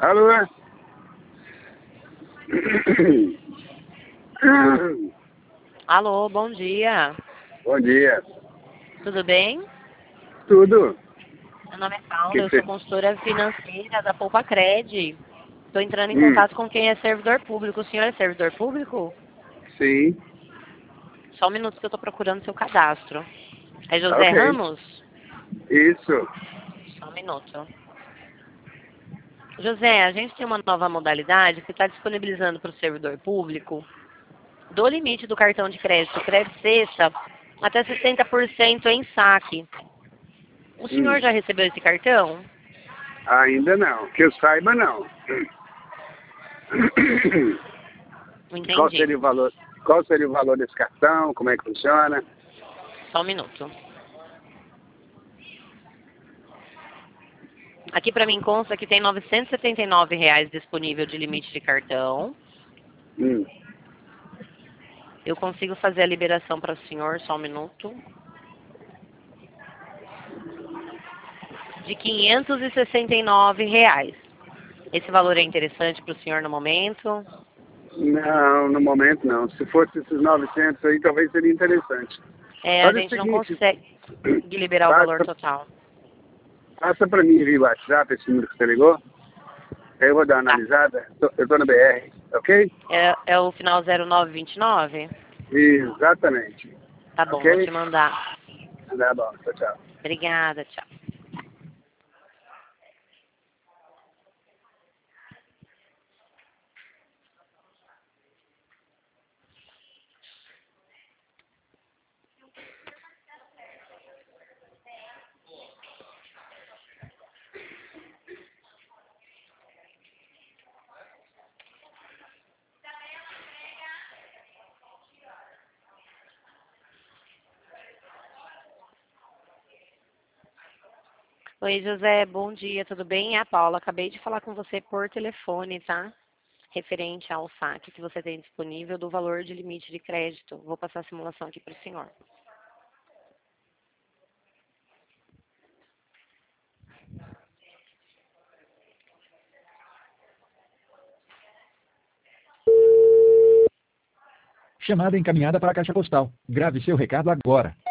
Alô? Alô, bom dia. Bom dia. Tudo bem? Tudo? Meu nome é Paula, eu sou consultora financeira da Poupa Cred. Estou entrando em Hum. contato com quem é servidor público. O senhor é servidor público? Sim. Só um minuto que eu estou procurando seu cadastro. É José Ok. Ramos? Isso. Só um minuto. José, a gente tem uma nova modalidade que está disponibilizando para o servidor público do limite do cartão de crédito, crédito sexta, até 60% em saque. O senhor já recebeu esse cartão? Ainda não. Que eu saiba, não. Entendi. Qual seria o valor? Qual seria o valor desse cartão? Como é que funciona? Só um minuto. Aqui para mim consta que tem R$ 979 disponível de limite de cartão. Hum. Eu consigo fazer a liberação para o senhor, só um minuto. De R$ 569. Esse valor é interessante para o senhor no momento? Não, no momento não. Se fosse esses 900 aí, talvez seria interessante. A Olha o gente não seguinte, consegue liberar o valor total. Passa para mim via WhatsApp esse número que você ligou. Aí eu vou dar uma analisada. Eu estou no BR, ok? É o final 0929? Exatamente. Tá bom, Ok? vou te mandar. Tá bom, tchau, tchau. Obrigada, tchau. Oi, José, bom dia, tudo bem? É a Paula, acabei de falar com você por telefone, tá? Referente ao saque que você tem disponível do valor de limite de crédito. Vou passar a simulação aqui para o senhor. Chamada encaminhada para a caixa postal. Grave seu recado agora.